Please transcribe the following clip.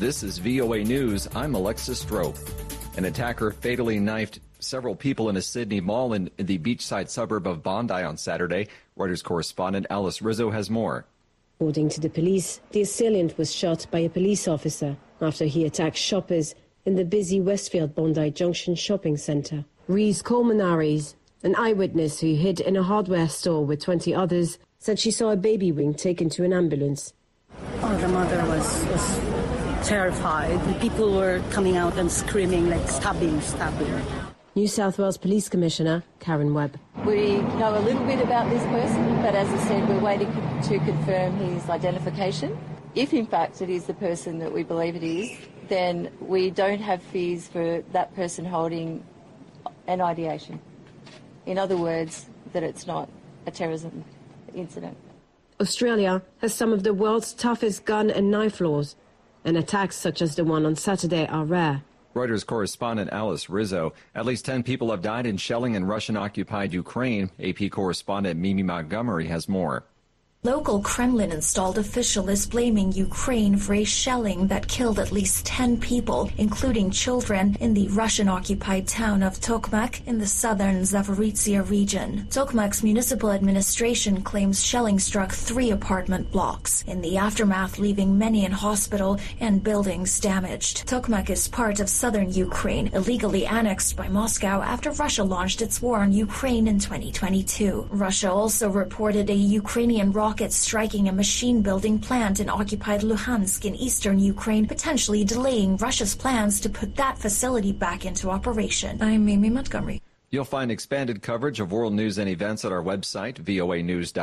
This is VOA News. I'm Alexis Strope. An attacker fatally knifed several people in a Sydney mall in the beachside suburb of Bondi on Saturday. Reuters correspondent Alice Rizzo has more. According to the police, the assailant was shot by a police officer after he attacked shoppers in the busy Westfield Bondi Junction shopping centre. Reese Colmenares, an eyewitness who hid in a hardware store with 20 others, said she saw a baby wing taken to an ambulance. Oh, the mother was terrified. The people were coming out and screaming, like stabbing. New South Wales Police Commissioner Karen Webb. We know a little bit about this person, but as I said, we're waiting to confirm his identification. If in fact it is the person that we believe it is, then we don't have fears for that person holding an ideation. In other words, that it's not a terrorism incident. Australia has some of the world's toughest gun and knife laws, and attacks such as the one on Saturday are rare. Reuters correspondent Alice Rizzo. At least 10 people have died in shelling in Russian-occupied Ukraine. AP correspondent Mimi Montgomery has more. Local Kremlin-installed official is blaming Ukraine for a shelling that killed at least 10 people, including children, in the Russian-occupied town of Tokmak in the southern Zaporizhzhia region. Tokmak's municipal administration claims shelling struck 3 apartment blocks, in the aftermath leaving many in hospital and buildings damaged. Tokmak is part of southern Ukraine, illegally annexed by Moscow after Russia launched its war on Ukraine in 2022. Russia also reported a Ukrainian rocket striking a machine-building plant in occupied Luhansk in eastern Ukraine, potentially delaying Russia's plans to put that facility back into operation. I'm Mimi Montgomery. You'll find expanded coverage of world news and events at our website, voanews.com.